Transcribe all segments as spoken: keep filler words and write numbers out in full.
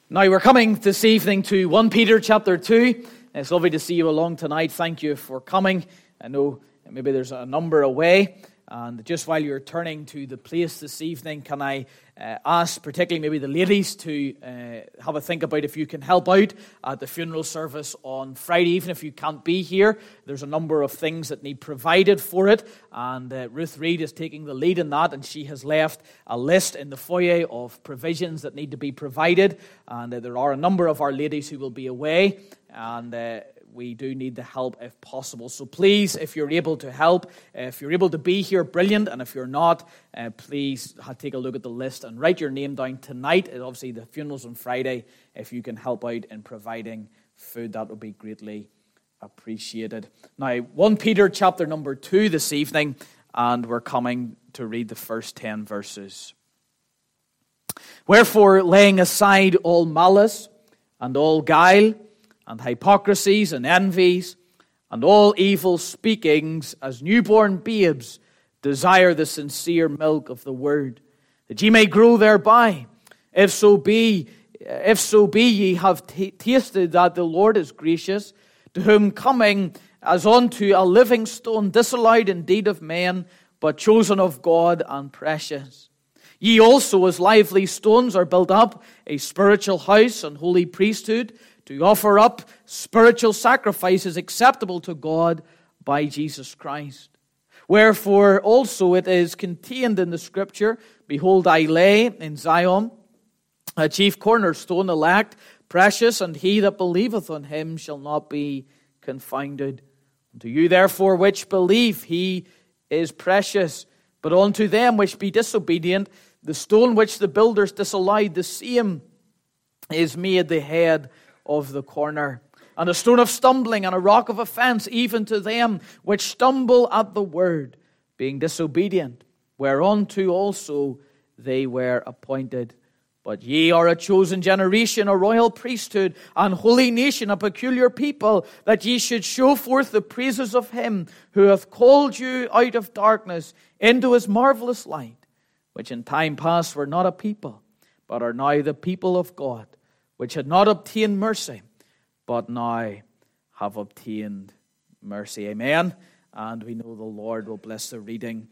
Now we're coming this evening to First Peter chapter two. It's lovely to see you along tonight. Thank you for coming. I know maybe there's a number away. And just while you're turning to the place this evening, can I uh, ask particularly maybe the ladies to uh, have a think about if you can help out at the funeral service on Friday, even if you can't be here. There's a number of things that need provided for it, and uh, Ruth Reed is taking the lead in that, and she has left a list in the foyer of provisions that need to be provided, and uh, there are a number of our ladies who will be away, and uh, we do need the help if possible. So please, if you're able to help, if you're able to be here, brilliant. And if you're not, uh, please take a look at the list and write your name down tonight. And obviously, the funeral's on Friday. If you can help out in providing food, that would be greatly appreciated. Now, First Peter chapter number two this evening, and we're coming to read the first ten verses. Wherefore, laying aside all malice and all guile, and hypocrisies and envies, and all evil speakings, as newborn babes desire the sincere milk of the word, that ye may grow thereby. If so be, if so be ye have t- tasted that the Lord is gracious, to whom coming as unto a living stone, disallowed indeed of men, but chosen of God and precious. Ye also as lively stones are built up a spiritual house and holy priesthood, to offer up spiritual sacrifices acceptable to God by Jesus Christ. Wherefore also it is contained in the Scripture, Behold, I lay in Zion a chief cornerstone, elect, precious, and he that believeth on him shall not be confounded. Unto you therefore which believe, he is precious. But unto them which be disobedient, the stone which the builders disallowed, the same is made the head of the corner, and a stone of stumbling and a rock of offense, even to them which stumble at the word, being disobedient, whereunto also they were appointed. But ye are a chosen generation, a royal priesthood, an holy nation, a peculiar people, that ye should show forth the praises of him who hath called you out of darkness into his marvelous light, which in time past were not a people, but are now the people of God, which had not obtained mercy, but now have obtained mercy. Amen. And we know the Lord will bless the reading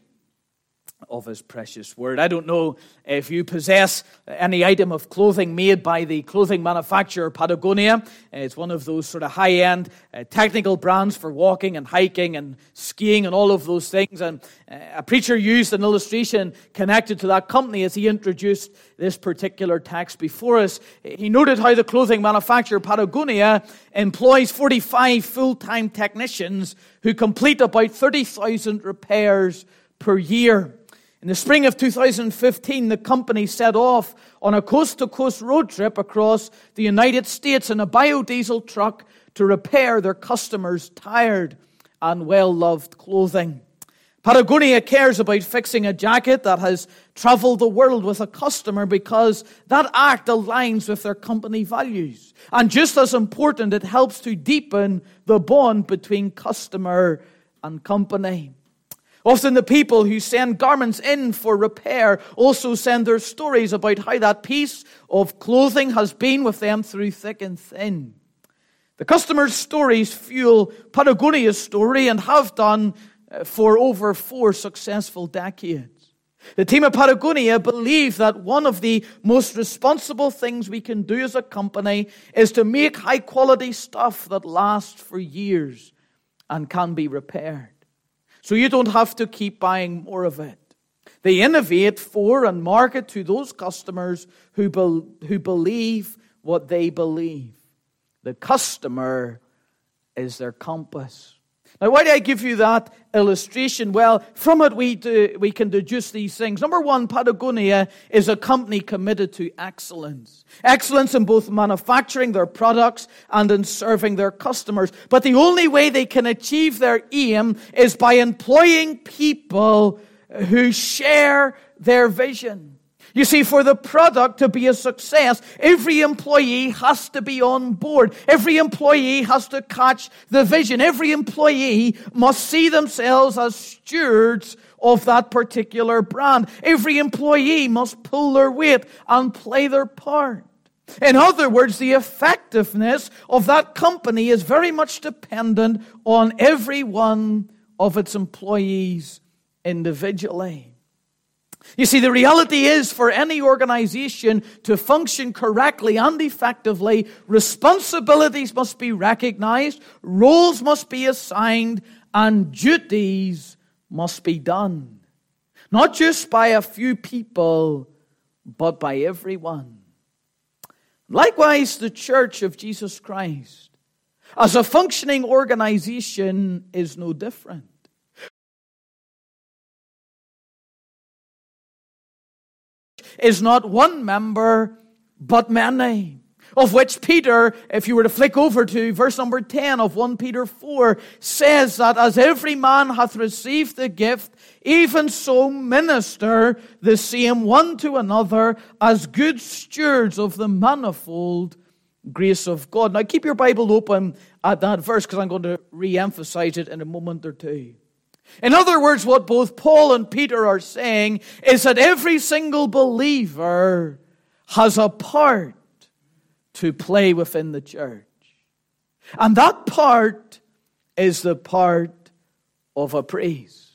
of his precious word. I don't know if you possess any item of clothing made by the clothing manufacturer Patagonia. It's one of those sort of high-end uh, technical brands for walking and hiking and skiing and all of those things. And uh, a preacher used an illustration connected to that company as he introduced this particular text before us. He noted how the clothing manufacturer Patagonia employs forty-five full-time technicians who complete about thirty thousand repairs per year. In the spring of two thousand fifteen, the company set off on a coast-to-coast road trip across the United States in a biodiesel truck to repair their customers' tired and well-loved clothing. Patagonia cares about fixing a jacket that has traveled the world with a customer because that act aligns with their company values. And just as important, it helps to deepen the bond between customer and company. Often the people who send garments in for repair also send their stories about how that piece of clothing has been with them through thick and thin. The customers' stories fuel Patagonia's story and have done for over four successful decades. The team at Patagonia believe that one of the most responsible things we can do as a company is to make high-quality stuff that lasts for years and can be repaired, so you don't have to keep buying more of it. They innovate for and market to those customers who, be, who believe what they believe. The customer is their compass. Now, why do I give you that illustration? Well, from it we do, we can deduce these things. Number one, Patagonia is a company committed to excellence. Excellence in both manufacturing their products and in serving their customers. But the only way they can achieve their aim is by employing people who share their vision. You see, for the product to be a success, every employee has to be on board. Every employee has to catch the vision. Every employee must see themselves as stewards of that particular brand. Every employee must pull their weight and play their part. In other words, the effectiveness of that company is very much dependent on every one of its employees individually. You see, the reality is for any organization to function correctly and effectively, responsibilities must be recognized, roles must be assigned, and duties must be done. Not just by a few people, but by everyone. Likewise, the Church of Jesus Christ, as a functioning organization, is no different. Is not one member, but many. Of which Peter, if you were to flick over to verse number ten of First Peter four, says that as every man hath received the gift, even so minister the same one to another as good stewards of the manifold grace of God. Now keep your Bible open at that verse, because I'm going to re-emphasize it in a moment or two. In other words, what both Paul and Peter are saying is that every single believer has a part to play within the church. And that part is the part of a priest.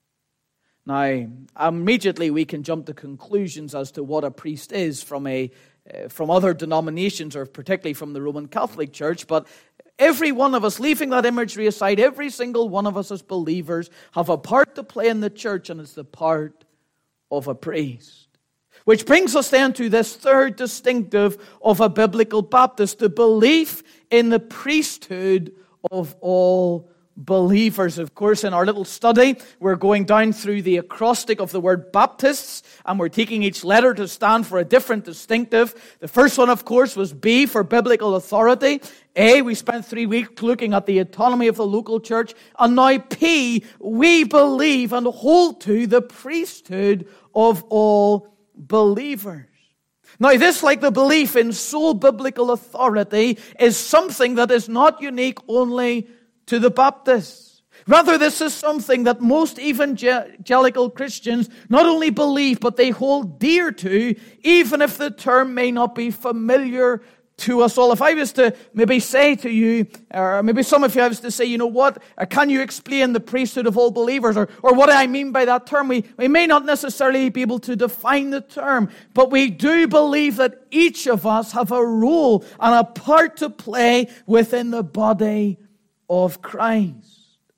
Now, immediately we can jump to conclusions as to what a priest is from a uh, from other denominations, or particularly from the Roman Catholic Church, but every one of us, leaving that imagery aside, every single one of us as believers have a part to play in the church, and it's the part of a priest. Which brings us then to this third distinctive of a biblical Baptist, the belief in the priesthood of all believers. Of course, in our little study, we're going down through the acrostic of the word Baptists, and we're taking each letter to stand for a different distinctive. The first one, of course, was B for biblical authority. A, we spent three weeks looking at the autonomy of the local church. And now P, we believe and hold to the priesthood of all believers. Now this, like the belief in sole biblical authority, is something that is not unique only to the Baptists. Rather, this is something that most evangelical Christians not only believe, but they hold dear to, even if the term may not be familiar to us all. If I was to maybe say to you, or maybe some of you I was to say, you know what, can you explain the priesthood of all believers, or, or what I mean by that term, we, we may not necessarily be able to define the term, but we do believe that each of us have a role and a part to play within the body of Christ.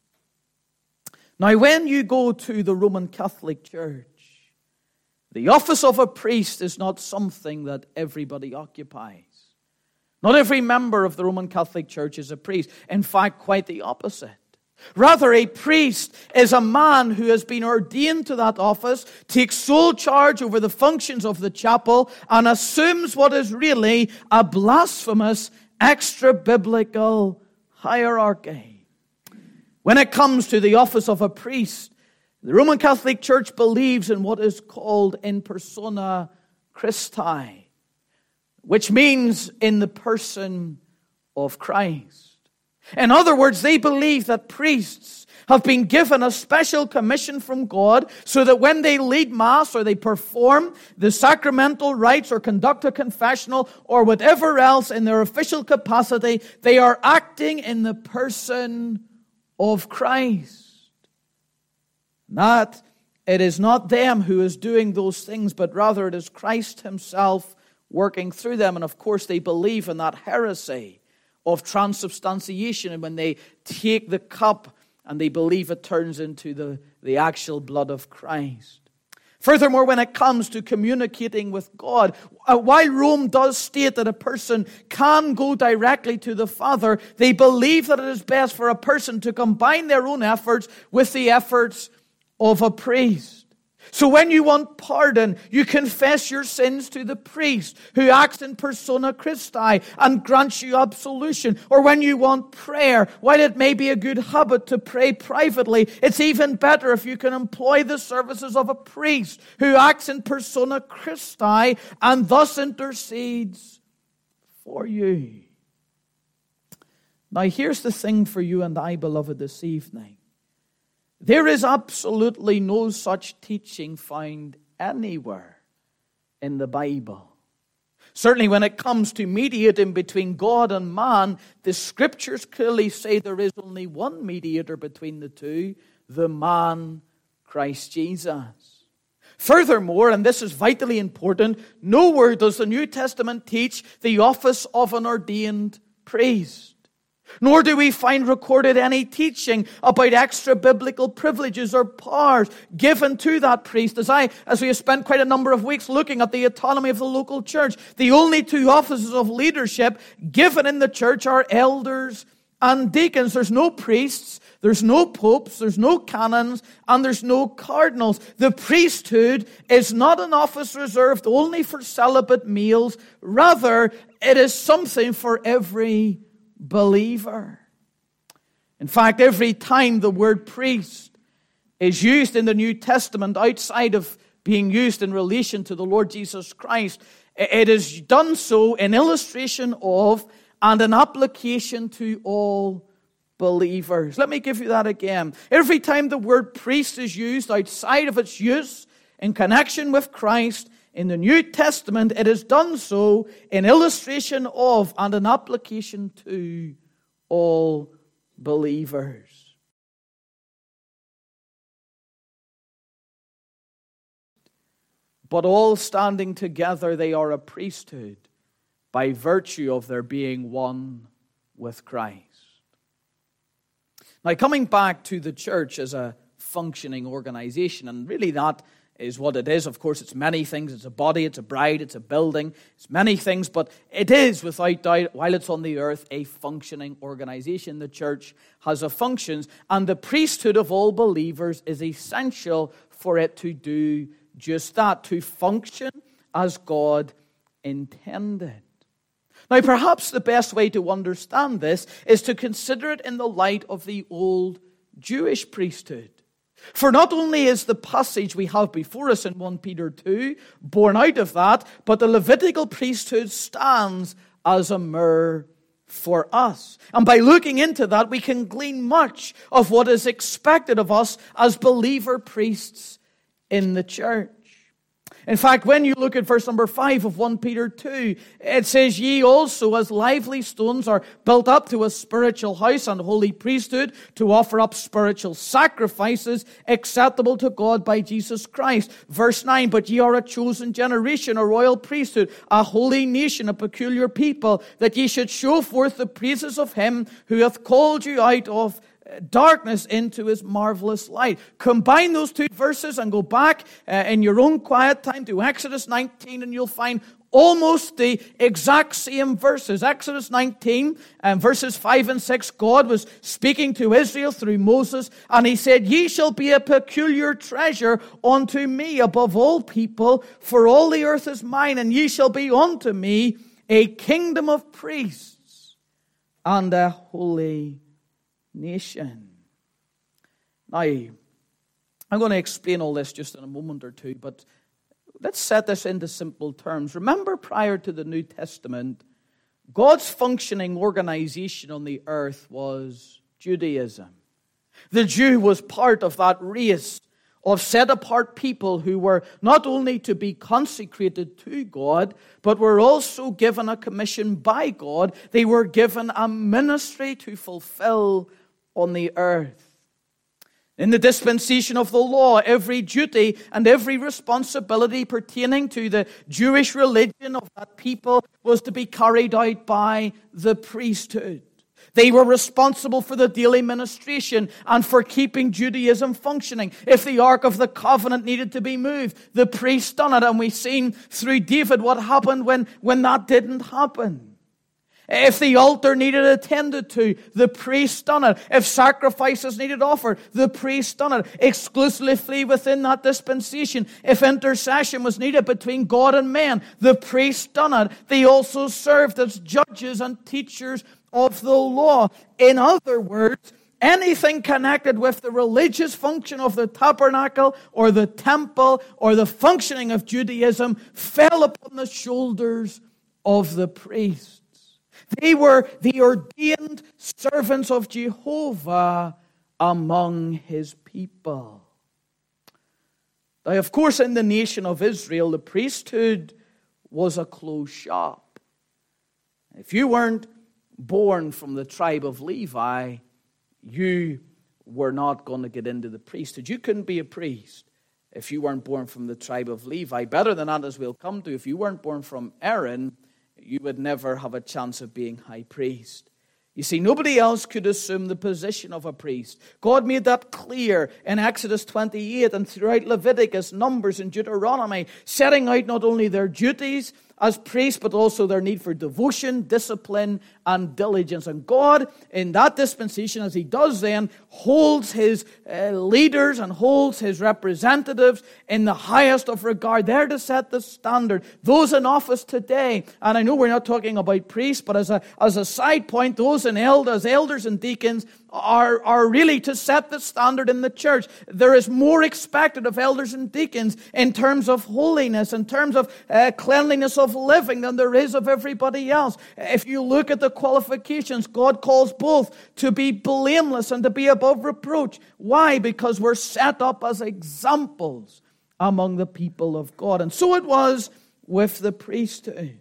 Now, when you go to the Roman Catholic Church, the office of a priest is not something that everybody occupies. Not every member of the Roman Catholic Church is a priest. In fact, quite the opposite. Rather, a priest is a man who has been ordained to that office, takes sole charge over the functions of the chapel, and assumes what is really a blasphemous, extra-biblical hierarchy. When it comes to the office of a priest, the Roman Catholic Church believes in what is called in persona Christi, which means in the person of Christ. In other words, they believe that priests have been given a special commission from God so that when they lead Mass or they perform the sacramental rites or conduct a confessional or whatever else in their official capacity, they are acting in the person of Christ. That it is not them who is doing those things, but rather it is Christ himself working through them. And of course they believe in that heresy of transubstantiation, and when they take the cup and they believe it turns into the, the actual blood of Christ. Furthermore, when it comes to communicating with God, while Rome does state that a person can go directly to the Father, they believe that it is best for a person to combine their own efforts with the efforts of a priest. So when you want pardon, you confess your sins to the priest who acts in persona Christi and grants you absolution. Or when you want prayer, while it may be a good habit to pray privately, it's even better if you can employ the services of a priest who acts in persona Christi and thus intercedes for you. Now here's the thing for you and I, beloved, this evening. There is absolutely no such teaching found anywhere in the Bible. Certainly when it comes to mediating between God and man, the Scriptures clearly say there is only one mediator between the two, the man Christ Jesus. Furthermore, and this is vitally important, nowhere does the New Testament teach the office of an ordained priest. Nor do we find recorded any teaching about extra biblical privileges or powers given to that priest. As I, as we have spent quite a number of weeks looking at the autonomy of the local church, the only two offices of leadership given in the church are elders and deacons. There's no priests, there's no popes, there's no canons, and there's no cardinals. The priesthood is not an office reserved only for celibate males. Rather, it is something for every believer. In fact, every time the word priest is used in the New Testament outside of being used in relation to the Lord Jesus Christ, it is done so in illustration of and an application to all believers. Let me give you that again. Every time the word priest is used outside of its use in connection with Christ, in the New Testament, it is done so in illustration of and an application to all believers. But all standing together, they are a priesthood by virtue of their being one with Christ. Now, coming back to the church as a functioning organization, and really that is what it is. Of course, it's many things. It's a body, it's a bride, it's a building, it's many things, but it is, without doubt, while it's on the earth, a functioning organization. The church has a functions, and the priesthood of all believers is essential for it to do just that, to function as God intended. Now, perhaps the best way to understand this is to consider it in the light of the old Jewish priesthood. For not only is the passage we have before us in First Peter two born out of that, but the Levitical priesthood stands as a mirror for us. And by looking into that, we can glean much of what is expected of us as believer priests in the church. In fact, when you look at verse number five of First Peter two, it says, "Ye also as lively stones are built up to a spiritual house and holy priesthood to offer up spiritual sacrifices acceptable to God by Jesus Christ." Verse nine, "But ye are a chosen generation, a royal priesthood, a holy nation, a peculiar people, that ye should show forth the praises of him who hath called you out of darkness into his marvelous light." Combine those two verses and go back uh, in your own quiet time to Exodus nineteen, and you'll find almost the exact same verses. Exodus nineteen, and verses five and six, God was speaking to Israel through Moses, and he said, "Ye shall be a peculiar treasure unto me above all people, for all the earth is mine, and ye shall be unto me a kingdom of priests and a holy nation." Now, I'm going to explain all this just in a moment or two, but let's set this into simple terms. Remember, prior to the New Testament, God's functioning organization on the earth was Judaism. The Jew was part of that race of set-apart people who were not only to be consecrated to God, but were also given a commission by God. They were given a ministry to fulfill on the earth. In the dispensation of the law, every duty and every responsibility pertaining to the Jewish religion of that people was to be carried out by the priesthood. They were responsible for the daily ministration and for keeping Judaism functioning. If the Ark of the Covenant needed to be moved, the priest done it. And we've seen through David what happened when, when that didn't happen. If the altar needed attended to, the priest done it. If sacrifices needed offered, the priest done it. Exclusively within that dispensation, if intercession was needed between God and man, the priest done it. They also served as judges and teachers of the law. In other words, anything connected with the religious function of the tabernacle or the temple or the functioning of Judaism fell upon the shoulders of the priests. They were the ordained servants of Jehovah among his people. Now, of course, in the nation of Israel, the priesthood was a closed shop. If you weren't born from the tribe of Levi, you were not going to get into the priesthood. You couldn't be a priest if you weren't born from the tribe of Levi. Better than that, as we'll come to, if you weren't born from Aaron, you would never have a chance of being high priest. You see, nobody else could assume the position of a priest. God made that clear in Exodus twenty-eight and throughout Leviticus, Numbers, and Deuteronomy, setting out not only their duties as priests, but also their need for devotion, discipline, and diligence. And God, in that dispensation, as he does then, holds his uh, leaders and holds his representatives in the highest of regard. They're to set the standard. Those in office today, and I know we're not talking about priests, but as a, as a side point, those in elders, elders and deacons, Are, are really to set the standard in the church. There is more expected of elders and deacons in terms of holiness, in terms of uh, cleanliness of living than there is of everybody else. If you look at the qualifications, God calls both to be blameless and to be above reproach. Why? Because we're set up as examples among the people of God. And so it was with the priesthood.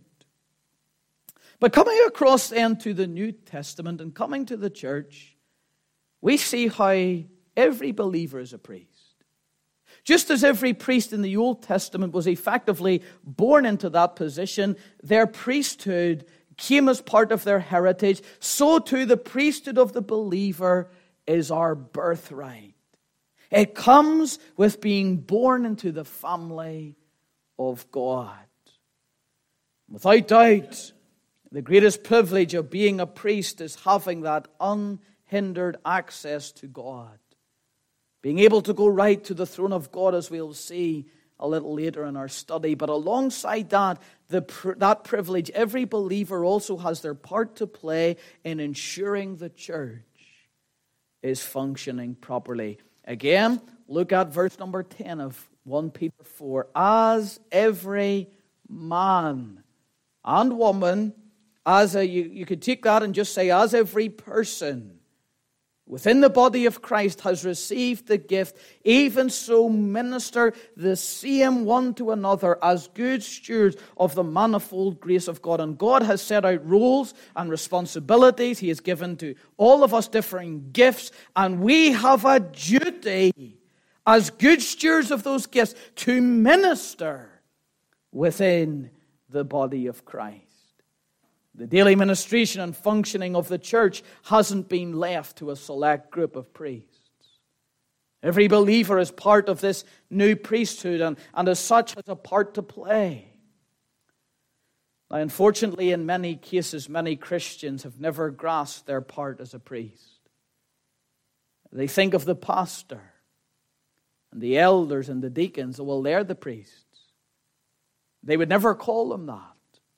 But coming across then to the New Testament and coming to the church, we see how every believer is a priest. Just as every priest in the Old Testament was effectively born into that position, their priesthood came as part of their heritage, so too the priesthood of the believer is our birthright. It comes with being born into the family of God. Without doubt, the greatest privilege of being a priest is having that unhindered hindered access to God. Being able to go right to the throne of God, as we'll see a little later in our study. But alongside that, the, that privilege, every believer also has their part to play in ensuring the church is functioning properly. Again, look at verse number ten of First Peter four. As every man and woman, as a, you, you could take that and just say, as every person within the body of Christ has received the gift, even so minister the same one to another as good stewards of the manifold grace of God. And God has set out roles and responsibilities. He has given to all of us differing gifts, and we have a duty as good stewards of those gifts to minister within the body of Christ. The daily ministration and functioning of the church hasn't been left to a select group of priests. Every believer is part of this new priesthood and, and as such has a part to play. Now, unfortunately, in many cases, many Christians have never grasped their part as a priest. They think of the pastor and the elders and the deacons, well, they're the priests. They would never call them that.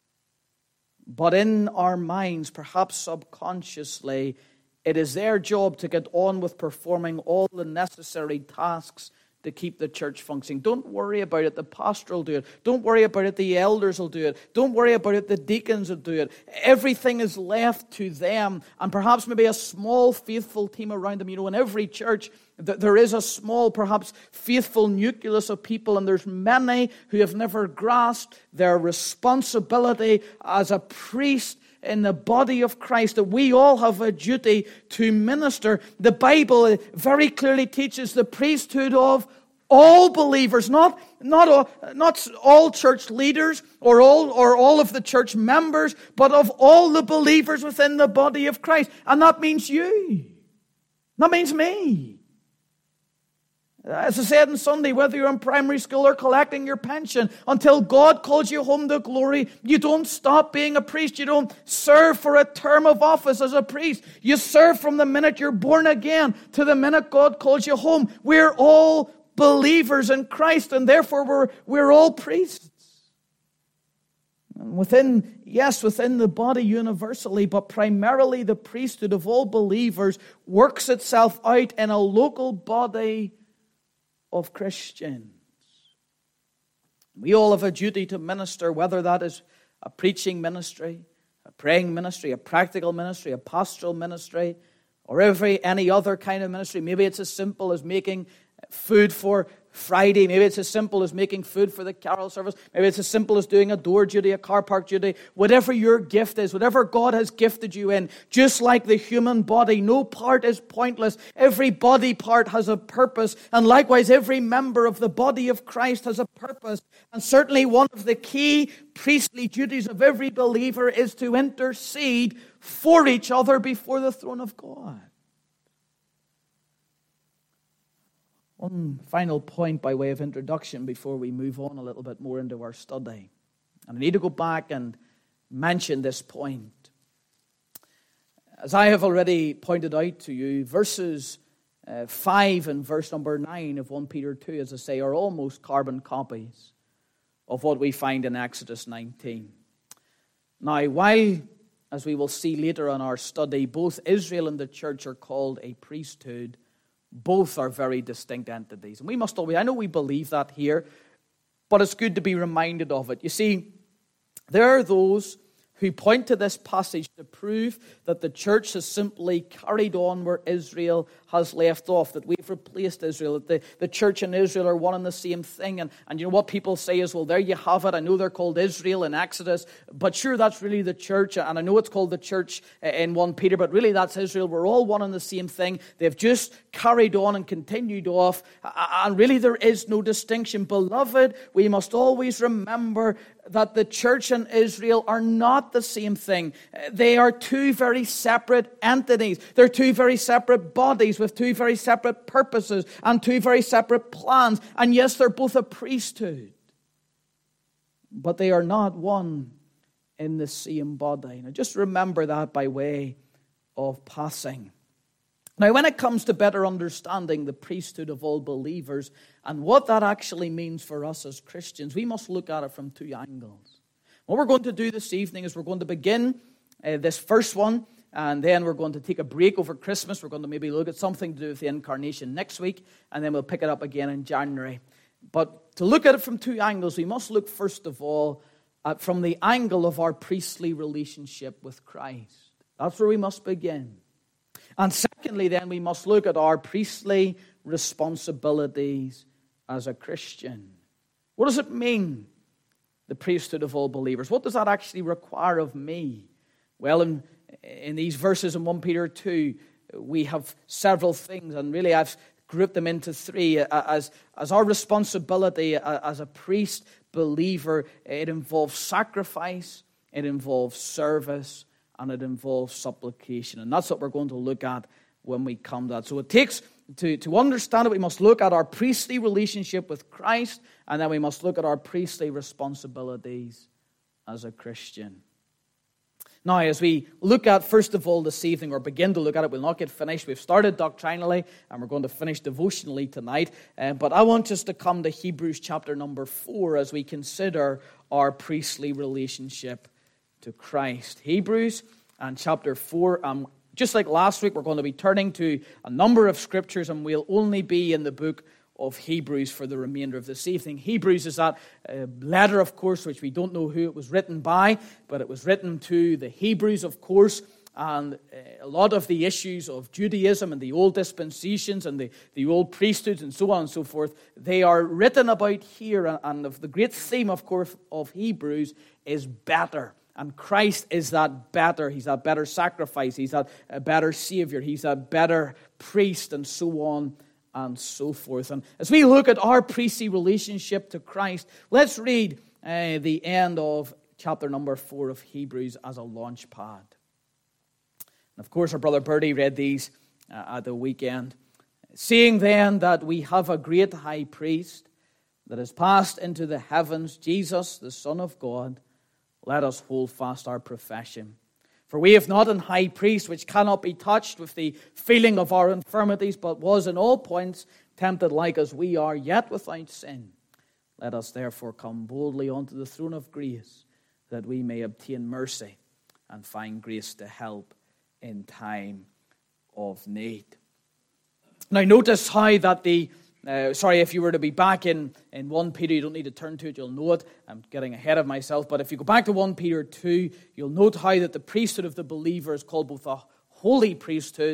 But in our minds, perhaps subconsciously, it is their job to get on with performing all the necessary tasks to keep the church functioning. Don't worry about it. The pastor will do it. Don't worry about it. The elders will do it. Don't worry about it. The deacons will do it. Everything is left to them. And perhaps maybe a small faithful team around them. You know, in every church, there is a small, perhaps faithful nucleus of people. And there's many who have never grasped their responsibility as a priest in the body of Christ, that we all have a duty to minister. The Bible very clearly teaches the priesthood of all believers, not, not, all, not all church leaders or all, or all of the church members, but of all the believers within the body of Christ. And that means you. That means me. As I said on Sunday, whether you're in primary school or collecting your pension, until God calls you home to glory, you don't stop being a priest. You don't serve for a term of office as a priest. You serve from the minute you're born again to the minute God calls you home. We're all believers in Christ, and therefore we're, we're all priests. And within, yes, within the body universally, but primarily the priesthood of all believers works itself out in a local body of Christians. We all have a duty to minister, whether that is a preaching ministry, a praying ministry, a practical ministry, a pastoral ministry, or every any other kind of ministry. Maybe it's as simple as making food for Friday. Maybe it's as simple as making food for the carol service. Maybe it's as simple as doing a door duty, a car park duty. Whatever your gift is, whatever God has gifted you in, just like the human body, no part is pointless. Every body part has a purpose. And likewise, every member of the body of Christ has a purpose. And certainly one of the key priestly duties of every believer is to intercede for each other before the throne of God. One final point by way of introduction before we move on a little bit more into our study. And I need to go back and mention this point. As I have already pointed out to you, verses uh, five and verse number nine of First Peter two, as I say, are almost carbon copies of what we find in Exodus nineteen. Now, while, as we will see later in our study, both Israel and the church are called a priesthood, both are very distinct entities. And we must always, I know we believe that here, but it's good to be reminded of it. You see, there are those who point to this passage to prove that the church has simply carried on where Israel has left off, that we've replaced Israel, that the, the church and Israel are one and the same thing. And, and you know what people say is, well, there you have it. I know they're called Israel in Exodus, but sure, that's really the church. And I know it's called the church in First Peter, but really that's Israel. We're all one and the same thing. They've just carried on and continued off. And really there is no distinction. Beloved, we must always remember that the church and Israel are not the same thing. They are two very separate entities. They're two very separate bodies with two very separate purposes and two very separate plans. And yes, they're both a priesthood, but they are not one in the same body. Now just remember that by way of passing. Now, when it comes to better understanding the priesthood of all believers and what that actually means for us as Christians, we must look at it from two angles. What we're going to do this evening is we're going to begin uh, this first one, and then we're going to take a break over Christmas. We're going to maybe look at something to do with the incarnation next week, and then we'll pick it up again in January. But to look at it from two angles, we must look first of all at from the angle of our priestly relationship with Christ. That's where we must begin. And secondly, then, we must look at our priestly responsibilities as a Christian. What does it mean, the priesthood of all believers? What does that actually require of me? Well, in, in these verses in First Peter two, we have several things, and really I've grouped them into three. As, as our responsibility as a priest believer, it involves sacrifice, it involves service, and it involves supplication. And that's what we're going to look at when we come to that. So it takes, to, to understand it, we must look at our priestly relationship with Christ, and then we must look at our priestly responsibilities as a Christian. Now, as we look at, first of all, this evening, or begin to look at it, we'll not get finished. We've started doctrinally, and we're going to finish devotionally tonight. Uh, but I want us to come to Hebrews chapter number four as we consider our priestly relationship to Christ. Hebrews and chapter four. Um, just like last week, we're going to be turning to a number of scriptures, and we'll only be in the book of Hebrews for the remainder of this evening. Hebrews is that uh, letter, of course, which we don't know who it was written by, but it was written to the Hebrews, of course, and uh, a lot of the issues of Judaism and the old dispensations and the, the old priesthoods and so on and so forth, they are written about here, and, and of the great theme, of course, of Hebrews is better. And Christ is that better. He's that better sacrifice. He's that better Savior. He's that better priest, and so on and so forth. And as we look at our priestly relationship to Christ, let's read uh, the end of chapter number four of Hebrews as a launch pad. And of course, our brother Bertie read these uh, at the weekend. Seeing then that we have a great high priest that has passed into the heavens, Jesus, the Son of God, let us hold fast our profession. For we have not an high priest which cannot be touched with the feeling of our infirmities, but was in all points tempted like as we are, yet without sin. Let us therefore come boldly unto the throne of grace, that we may obtain mercy and find grace to help in time of need. Now notice how that the Uh, sorry, if you were to be back in, in First Peter, you don't need to turn to it, you'll know it. I'm getting ahead of myself. But if you go back to First Peter two, you'll note how that the priesthood of the believer is called both a holy priesthood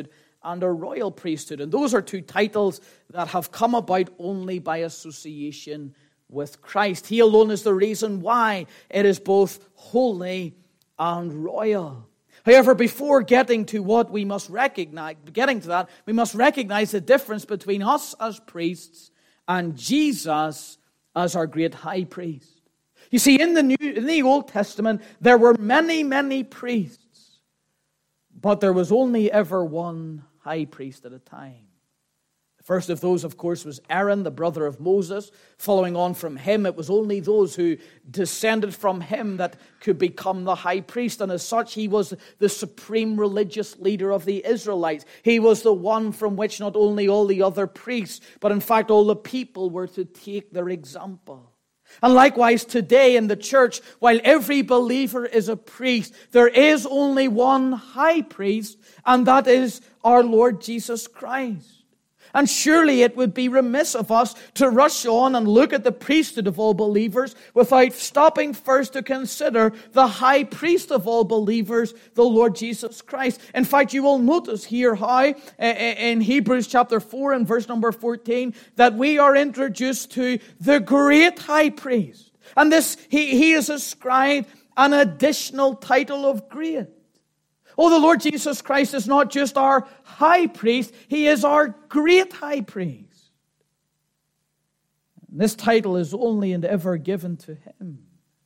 and a royal priesthood. And those are two titles that have come about only by association with Christ. He alone is the reason why it is both holy and royal. However, before getting to what we must recognize, getting to that, we must recognize the difference between us as priests and Jesus as our great high priest. You see, in the New, in the Old Testament, there were many, many priests, but there was only ever one high priest at a time. The first of those, of course, was Aaron, the brother of Moses. Following on from him, it was only those who descended from him that could become the high priest. And as such, he was the supreme religious leader of the Israelites. He was the one from which not only all the other priests, but in fact all the people were to take their example. And likewise today in the church, while every believer is a priest, there is only one high priest, and that is our Lord Jesus Christ. And surely it would be remiss of us to rush on and look at the priesthood of all believers without stopping first to consider the high priest of all believers, the Lord Jesus Christ. In fact, you will notice here how in Hebrews chapter four and verse number fourteen that we are introduced to the great high priest. And this, he, he is ascribed an additional title of great. Oh, the Lord Jesus Christ is not just our high priest, he is our great high priest. And this title is only and ever given to him.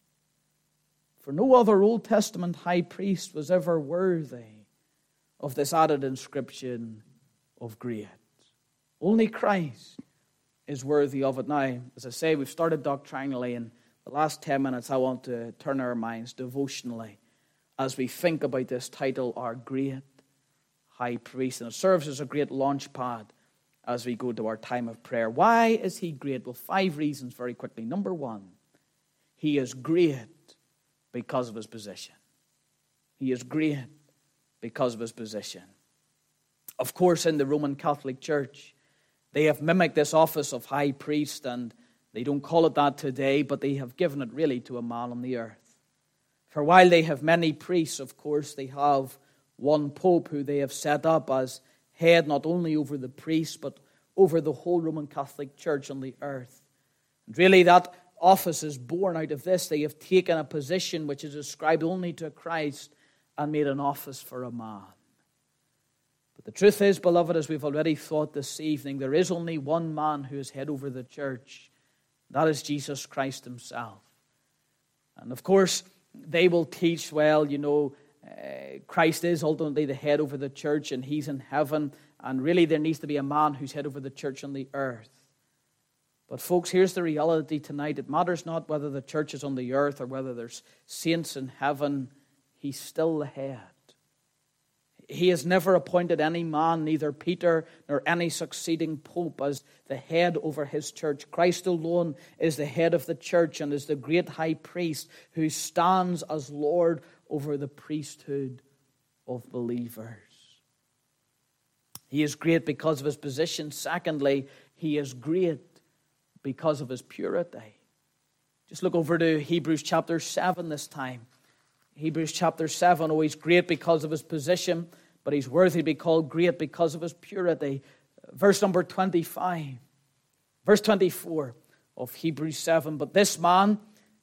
For no other Old Testament high priest was ever worthy of this added inscription of great. Only Christ is worthy of it. Now, as I say, we've started doctrinally. In the last ten minutes, I want to turn our minds devotionally as we think about this title, our great high priest. And it serves as a great launch pad as we go to our time of prayer. Why is he great? Well, five reasons very quickly. Number one, he is great because of his position. He is great because of his position. Of course, in the Roman Catholic Church, they have mimicked this office of high priest, and they don't call it that today, but they have given it really to a man on the earth. For while they have many priests, of course, they have one pope who they have set up as head not only over the priests, but over the whole Roman Catholic Church on the earth. And really that office is born out of this. They have taken a position which is ascribed only to Christ and made an office for a man. But the truth is, beloved, as we've already thought this evening, there is only one man who is head over the church. That is Jesus Christ himself. And of course, they will teach, well, you know, uh, Christ is ultimately the head over the church and he's in heaven. And really there needs to be a man who's head over the church on the earth. But folks, here's the reality tonight. It matters not whether the church is on the earth or whether there's saints in heaven. He's still the head. He has never appointed any man, neither Peter nor any succeeding pope, as the head over his church. Christ alone is the head of the church and is the great high priest who stands as Lord over the priesthood of believers. He is great because of his position. Secondly, he is great because of his purity. Just look over to Hebrews chapter seven this time. Hebrews chapter seven, oh, he's great because of his position, but he's worthy to be called great because of his purity. Verse number twenty-five, verse twenty-four of Hebrews seven. But this man,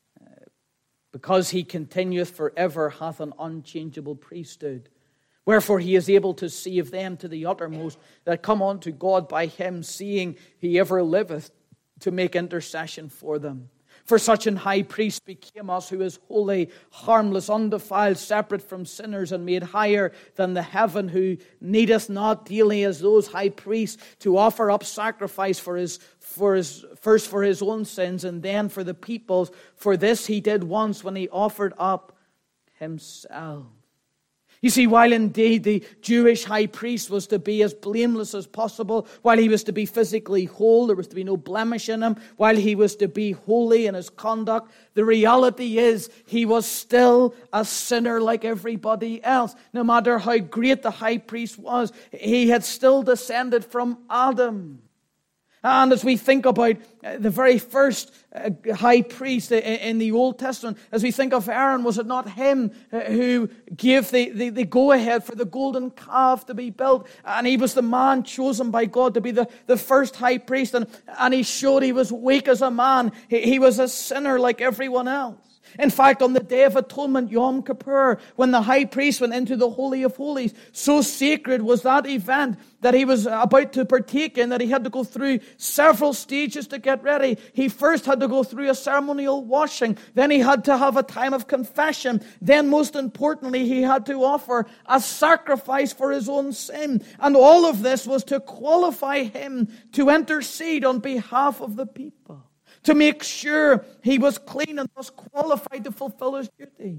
because he continueth forever, hath an unchangeable priesthood. Wherefore he is able to save them to the uttermost that come unto God by him, seeing he ever liveth to make intercession for them. For such an high priest became us, who is holy, harmless, undefiled, separate from sinners, and made higher than the heaven, who needeth not daily as those high priests to offer up sacrifice for his, for his, first for his own sins, and then for the people's. For this he did once when he offered up himself. You see, while indeed the Jewish high priest was to be as blameless as possible, while he was to be physically whole, there was to be no blemish in him, while he was to be holy in his conduct, the reality is he was still a sinner like everybody else. No matter how great the high priest was, he had still descended from Adam. And as we think about the very first high priest in the Old Testament, as we think of Aaron, was it not him who gave the, the, the go-ahead for the golden calf to be built? And he was the man chosen by God to be the, the first high priest. And, and he showed he was weak as a man. He, he was a sinner like everyone else. In fact, on the Day of Atonement, Yom Kippur, when the high priest went into the Holy of Holies, so sacred was that event that he was about to partake in that he had to go through several stages to get ready. He first had to go through a ceremonial washing. Then he had to have a time of confession. Then, most importantly, he had to offer a sacrifice for his own sin. And all of this was to qualify him to intercede on behalf of the people, to make sure he was clean and thus qualified to fulfill his duties.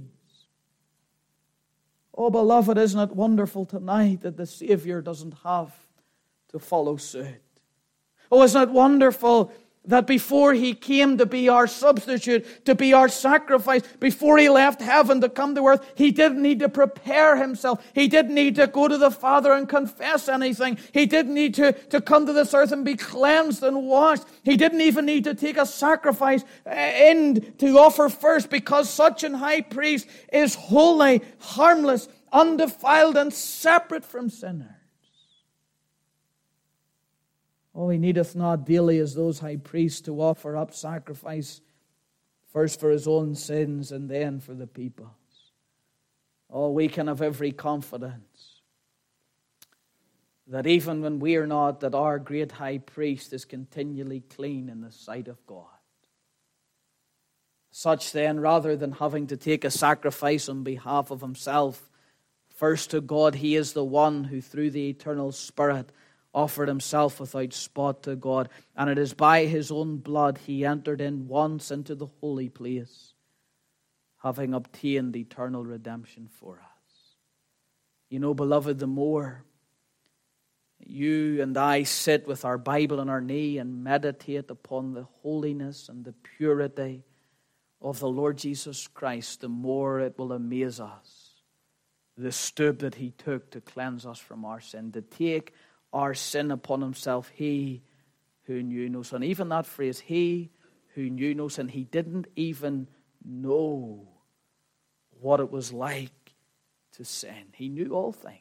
Oh, beloved, isn't it wonderful tonight that the Savior doesn't have to follow suit? Oh, isn't it wonderful that before he came to be our substitute, to be our sacrifice, before he left heaven to come to earth, he didn't need to prepare himself. He didn't need to go to the Father and confess anything. He didn't need to, to come to this earth and be cleansed and washed. He didn't even need to take a sacrifice in to offer first, because such an high priest is holy, harmless, undefiled, and separate from sinners. Oh, he needeth not daily as those high priests to offer up sacrifice, first for his own sins and then for the people's. Oh, we can have every confidence that even when we are not, that our great high priest is continually clean in the sight of God. Such then, rather than having to take a sacrifice on behalf of himself, first to God, he is the one who through the eternal Spirit offered himself without spot to God. And it is by his own blood he entered in once into the holy place, having obtained eternal redemption for us. You know, beloved, the more you and I sit with our Bible on our knee and meditate upon the holiness and the purity of the Lord Jesus Christ, the more it will amaze us, the stoop that he took to cleanse us from our sin, to take our sin upon himself, he who knew no sin. Even that phrase, he who knew no sin, he didn't even know what it was like to sin. He knew all things,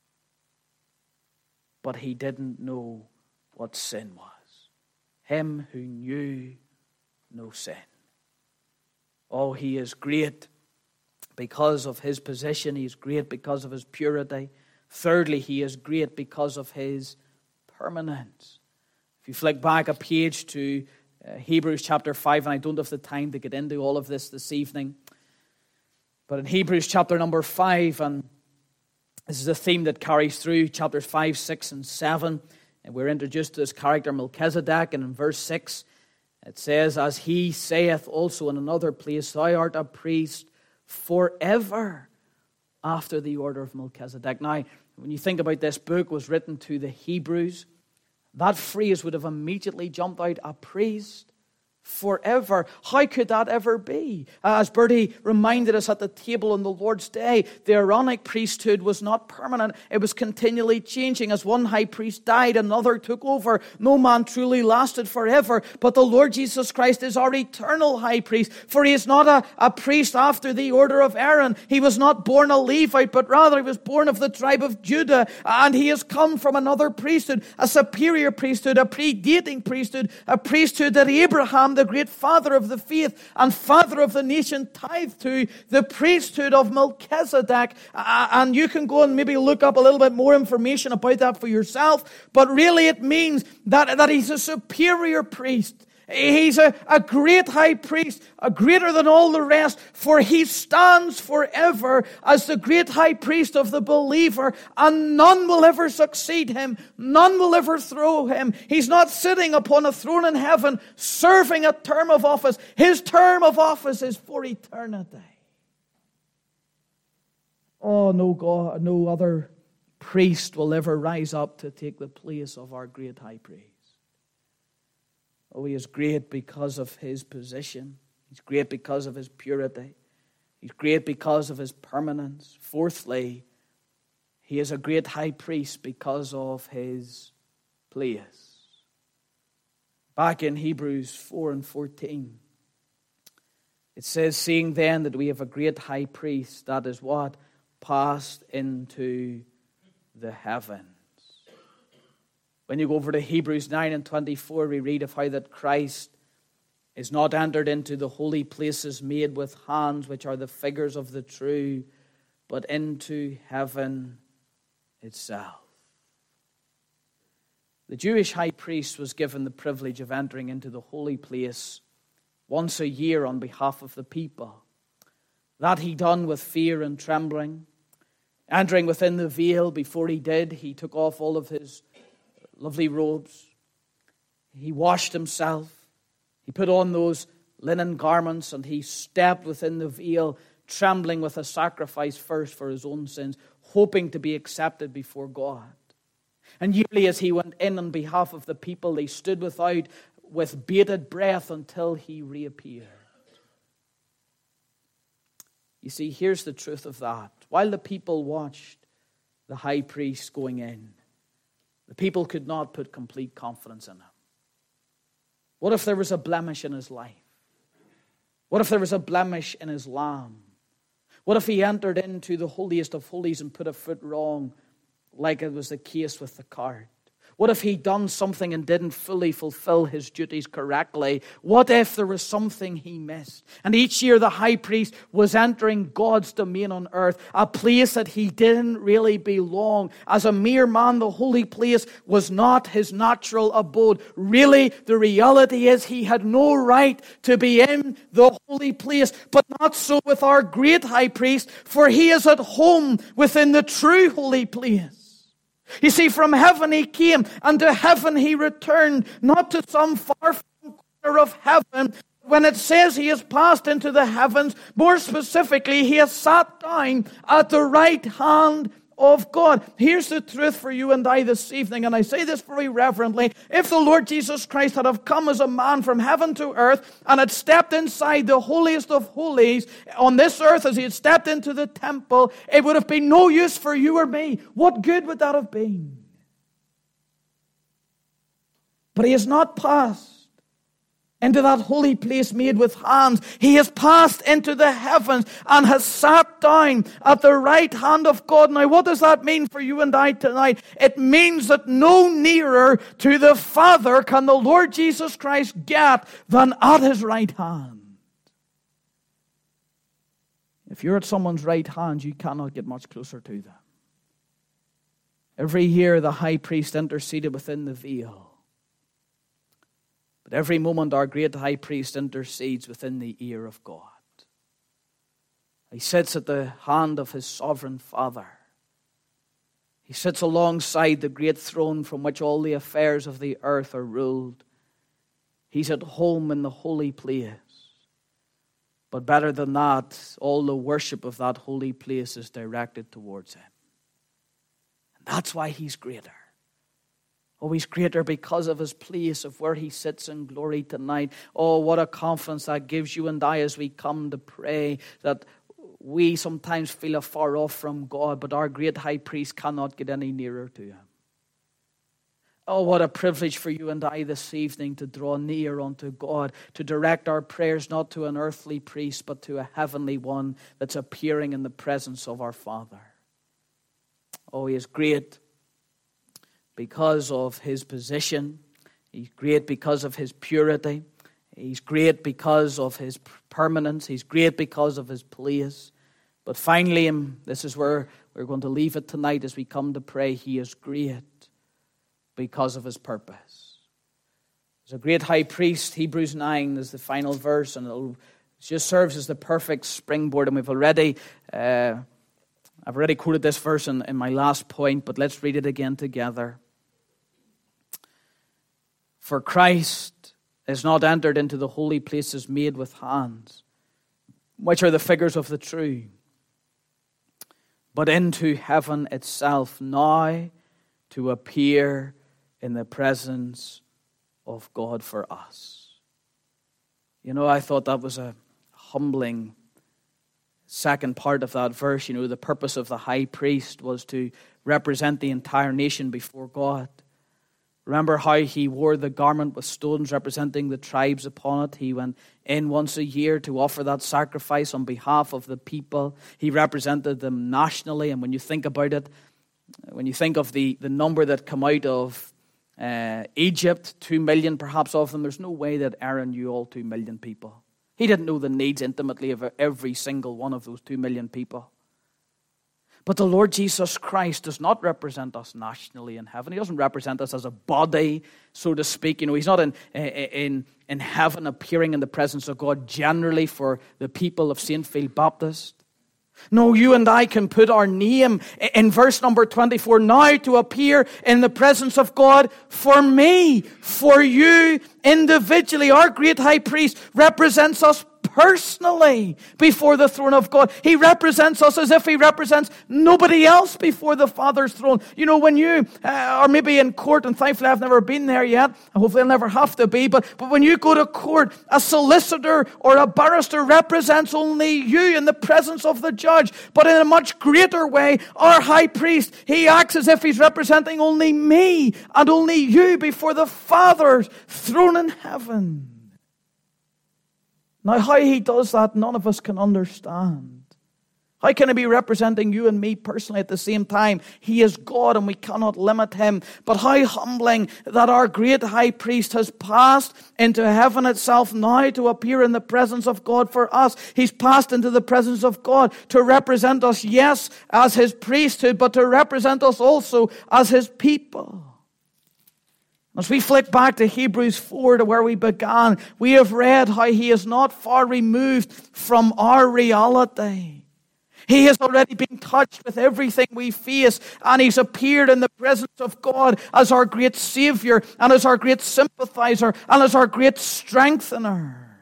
but he didn't know what sin was. Him who knew no sin. Oh, he is great because of his position. He is great because of his purity. Thirdly, he is great because of his permanence. If you flick back a page to uh, Hebrews chapter five, and I don't have the time to get into all of this this evening, but in Hebrews chapter number five, and this is a theme that carries through chapters five, six, and seven, and we're introduced to this character Melchizedek, and in verse six, it says, as he saith also in another place, thou art a priest forever, after the order of Melchizedek. Now, when you think about this book was written to the Hebrews, that phrase would have immediately jumped out, a priest forever. How could that ever be? As Bertie reminded us at the table on the Lord's Day, the Aaronic priesthood was not permanent. It was continually changing. As one high priest died, another took over. No man truly lasted forever. But the Lord Jesus Christ is our eternal high priest. For he is not a, a priest after the order of Aaron. He was not born a Levite, but rather he was born of the tribe of Judah. And he has come from another priesthood, a superior priesthood, a predating priesthood, a priesthood that Abraham, the great father of the faith and father of the nation, tithed to, the priesthood of Melchizedek. Uh, and you can go and maybe look up a little bit more information about that for yourself. But really it means that, that he's a superior priest. He's a, a great high priest, a greater than all the rest, for he stands forever as the great high priest of the believer, and none will ever succeed him. None will ever throw him. He's not sitting upon a throne in heaven, serving a term of office. His term of office is for eternity. Oh, no God, no other priest will ever rise up to take the place of our great high priest. Oh, he is great because of his position. He's great because of his purity. He's great because of his permanence. Fourthly, he is a great high priest because of his place. Back in Hebrews four and fourteen, it says, seeing then that we have a great high priest, that is what? Passed into the heavens. When you go over to Hebrews nine and twenty-four, we read of how that Christ is not entered into the holy places made with hands, which are the figures of the true, but into heaven itself. The Jewish high priest was given the privilege of entering into the holy place once a year on behalf of the people. That he done with fear and trembling. Entering within the veil, before he did, he took off all of his lovely robes. He washed himself. He put on those linen garments and he stepped within the veil, trembling with a sacrifice first for his own sins, hoping to be accepted before God. And yearly as he went in on behalf of the people, they stood without with bated breath until he reappeared. You see, here's the truth of that. While the people watched the high priest going in, the people could not put complete confidence in him. What if there was a blemish in his life? What if there was a blemish in his lamb? What if he entered into the holiest of holies and put a foot wrong, like it was the case with the cart? What if he'd done something and didn't fully fulfill his duties correctly? What if there was something he missed? And each year the high priest was entering God's domain on earth, a place that he didn't really belong. As a mere man, the holy place was not his natural abode. Really, the reality is he had no right to be in the holy place. But not so with our great high priest, for he is at home within the true holy place. You see, from heaven he came, and to heaven he returned, not to some far-flung corner of heaven. When it says he has passed into the heavens, more specifically, he has sat down at the right hand of God. Here's the truth for you and I this evening, and I say this very reverently. If the Lord Jesus Christ had have come as a man from heaven to earth and had stepped inside the holiest of holies on this earth as he had stepped into the temple, it would have been no use for you or me. What good would that have been? But he has not passed into that holy place made with hands. He has passed into the heavens and has sat down at the right hand of God. Now, what does that mean for you and I tonight? It means that no nearer to the Father can the Lord Jesus Christ get than at his right hand. If you're at someone's right hand, you cannot get much closer to them. Every year, the high priest interceded within the veil. But every moment our great high priest intercedes within the ear of God. He sits at the hand of his sovereign Father. He sits alongside the great throne from which all the affairs of the earth are ruled. He's at home in the holy place. But better than that, all the worship of that holy place is directed towards him. And that's why he's greater. Oh, he's greater because of his place, of where he sits in glory tonight. Oh, what a confidence that gives you and I as we come to pray, that we sometimes feel afar off from God, but our great high priest cannot get any nearer to him. Oh, what a privilege for you and I this evening to draw near unto God, to direct our prayers not to an earthly priest, but to a heavenly one that's appearing in the presence of our Father. Oh, he is great because of his position. He's great because of his purity. He's great because of his permanence. He's great because of his place. But finally, and this is where we're going to leave it tonight as we come to pray, he is great because of his purpose. As a great high priest, Hebrews nine is the final verse, and it just serves as the perfect springboard. And we've already, uh, I've already quoted this verse in, in my last point, but let's read it again together. For Christ is not entered into the holy places made with hands, which are the figures of the true, but into heaven itself, now to appear in the presence of God for us. You know, I thought that was a humbling second part of that verse. You know, the purpose of the high priest was to represent the entire nation before God, Remember how he wore the garment with stones representing the tribes upon it. He went in once a year to offer that sacrifice on behalf of the people. He represented them nationally. And when you think about it, when you think of the, the number that come out of uh, Egypt, two million perhaps of them, there's no way that Aaron knew all two million people. He didn't know the needs intimately of every single one of those two million people. But the Lord Jesus Christ does not represent us nationally in heaven. He doesn't represent us as a body, so to speak. You know, he's not in, in, in heaven appearing in the presence of God generally for the people of Saint Field Baptist. No, you and I can put our name in verse number twenty-four, now to appear in the presence of God for me, for you individually. Our great high priest represents us personally before the throne of God. He represents us as if he represents nobody else before the Father's throne. You know, when you uh, are maybe in court, and thankfully I've never been there yet, and hopefully I'll never have to be, but, but when you go to court, a solicitor or a barrister represents only you in the presence of the judge. But in a much greater way, our high priest, he acts as if he's representing only me and only you before the Father's throne in heaven. Now, how he does that, none of us can understand. How can he be representing you and me personally at the same time? He is God and we cannot limit him. But how humbling that our great high priest has passed into heaven itself now to appear in the presence of God for us. He's passed into the presence of God to represent us, yes, as his priesthood, but to represent us also as his people. As we flick back to Hebrews four, to where we began, we have read how he is not far removed from our reality. He has already been touched with everything we face, and he's appeared in the presence of God as our great Savior, and as our great sympathizer, and as our great strengthener.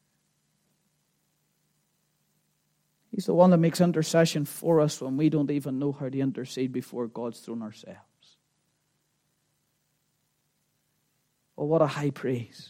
He's the one that makes intercession for us when we don't even know how to intercede before God's throne ourselves. Oh, what a high priest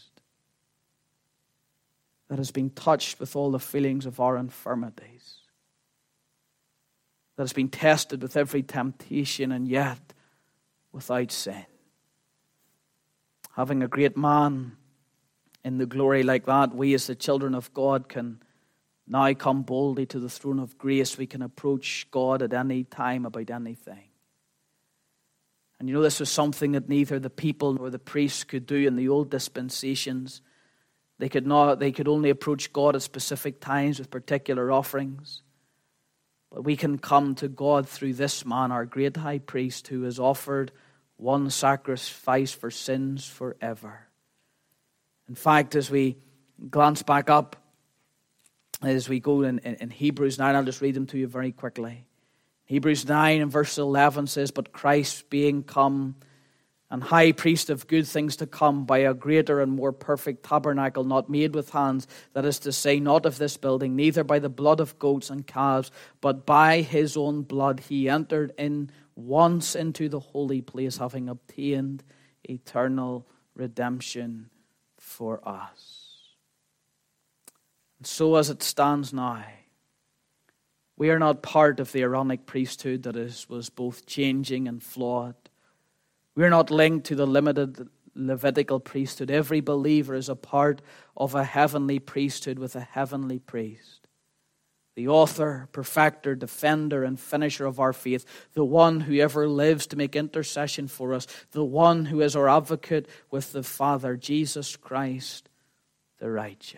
that has been touched with all the feelings of our infirmities, that has been tested with every temptation and yet without sin. Having a great man in the glory like that, we as the children of God can now come boldly to the throne of grace. We can approach God at any time about anything. And you know, this was something that neither the people nor the priests could do in the old dispensations. They could not, they could only approach God at specific times with particular offerings. But we can come to God through this man, our great high priest, who has offered one sacrifice for sins forever. In fact, as we glance back up, as we go in, in, in Hebrews nine, I'll just read them to you very quickly. Hebrews nine and verse eleven says, "But Christ being come and high priest of good things to come by a greater and more perfect tabernacle, not made with hands, that is to say, not of this building, neither by the blood of goats and calves, but by his own blood he entered in once into the holy place, having obtained eternal redemption for us." And so as it stands now, we are not part of the Aaronic priesthood that is, was both changing and flawed. We are not linked to the limited Levitical priesthood. Every believer is a part of a heavenly priesthood with a heavenly priest. The author, perfecter, defender, and finisher of our faith, the one who ever lives to make intercession for us, the one who is our advocate with the Father, Jesus Christ, the righteous.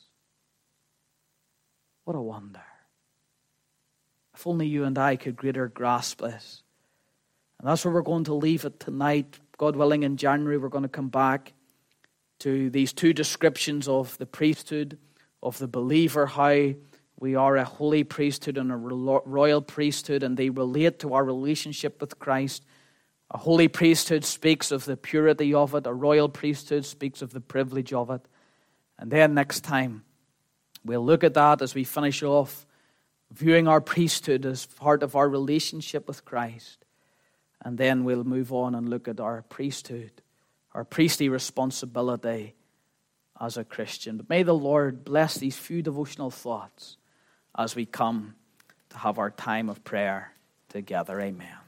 What a wonder. If only you and I could greater grasp this. And that's where we're going to leave it tonight. God willing, in January, we're going to come back to these two descriptions of the priesthood, of the believer, how we are a holy priesthood and a royal priesthood, and they relate to our relationship with Christ. A holy priesthood speaks of the purity of it. A royal priesthood speaks of the privilege of it. And then next time, we'll look at that as we finish off viewing our priesthood as part of our relationship with Christ. And then we'll move on and look at our priesthood, our priestly responsibility as a Christian. But may the Lord bless these few devotional thoughts as we come to have our time of prayer together. Amen.